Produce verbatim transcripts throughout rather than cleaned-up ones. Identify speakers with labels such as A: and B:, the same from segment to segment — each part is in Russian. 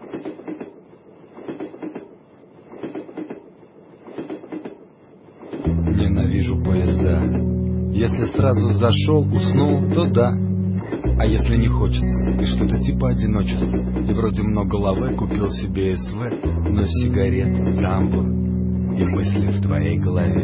A: Ненавижу поезда. Если сразу зашел, уснул, то да. А если не хочется, и что-то типа одиночества, и вроде много лавы, купил себе СВ, но сигарет, тамбур и мысли в твоей голове.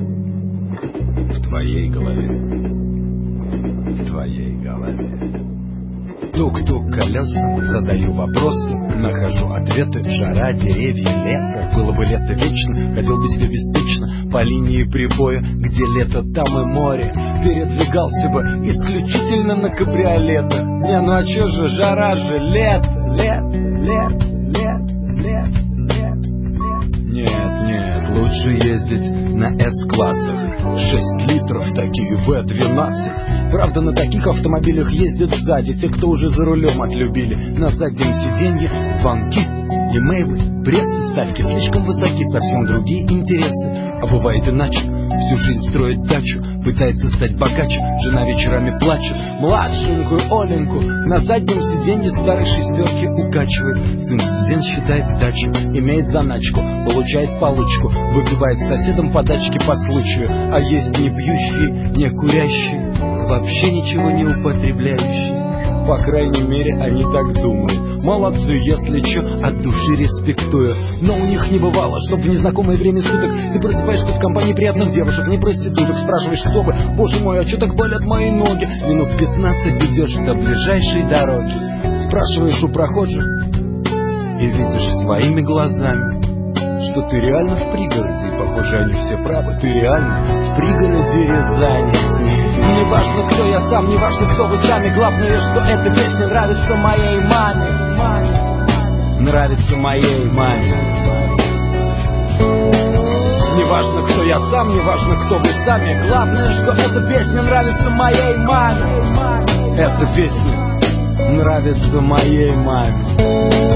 A: В твоей голове. В твоей голове. Тук-тук колеса, задаю вопросы, нахожу ответы. Жара, деревья, лето. Было бы лето вечно, хотел бы себе беспечно по линии прибоя, где лето, там и море. Передвигался бы исключительно на кабриолетах. Не, ну а чё же, жара же, лето, лето, лето, лето, лето, лето, лето. Нет, нет, лучше ездить на С-классах. Шесть литров, такие вэ двенадцать. Правда, на таких автомобилях ездят сзади те, кто уже за рулем отлюбили. На заднем сиденье звонки, имейлы, прессы, ставки слишком высоки, совсем другие интересы. А бывает иначе, всю жизнь строит дачу, пытается стать богаче, жена вечерами плачет. Младшенькую Оленьку на заднем сиденье старой шестерки укачивает. Сын студент считает дачу, имеет заначку, получает получку, выпивает с соседом подачки по случаю. А есть не пьющие, не курящие, вообще ничего не употребляющие. По крайней мере, они так думают. Молодцы, если чё, от души респектую. Но у них не бывало, чтоб в незнакомое время суток ты просыпаешься в компании приятных девушек, не проституток. Спрашиваешь, кто бы, боже мой, а чё так болят мои ноги? Минут пятнадцать идешь до ближайшей дороги. Спрашиваешь у прохожих и видишь своими глазами, что ты реально в пригороде. И похоже, они все правы, ты реально в пригороде Рязани. Не важно, кто я сам, не важно, кто вы сами. Главное, что эта песня нравится моей маме. Нравится моей маме. Не важно, кто я сам, не важно, кто вы сами. Главное, что эта песня нравится моей маме. Эта песня нравится моей маме.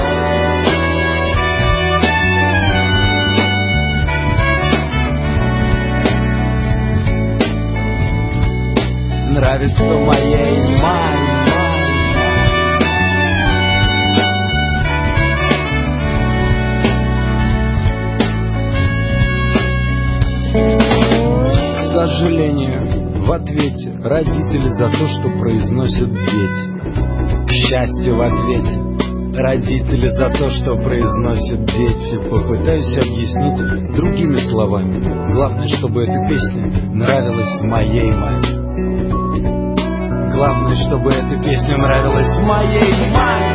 A: Нравится моей маме. К сожалению, в ответе родители за то, что произносят дети. К счастью, в ответе родители за то, что произносят дети. Попытаюсь объяснить другими словами. Главное, чтобы эта песня нравилась моей маме. Главное, чтобы эта песня нравилась моей маме.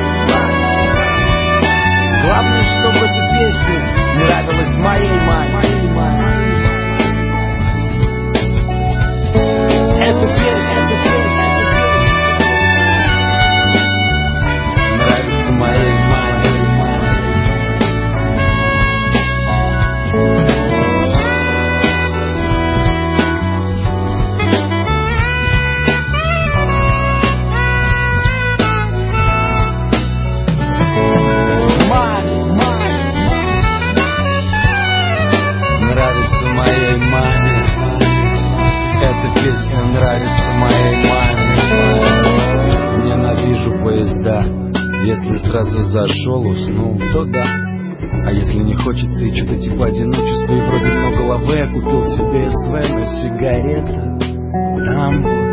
A: Главное, чтобы эта песня нравилась моей маме. Эта песня, эта песня нравится моей маме. Нравится моей маме. Ненавижу поезда. Если сразу зашел, уснул, то да. А если не хочется и что-то типа одиночества, и вроде много лаве, купил себе СВ, но сигарета, тамбур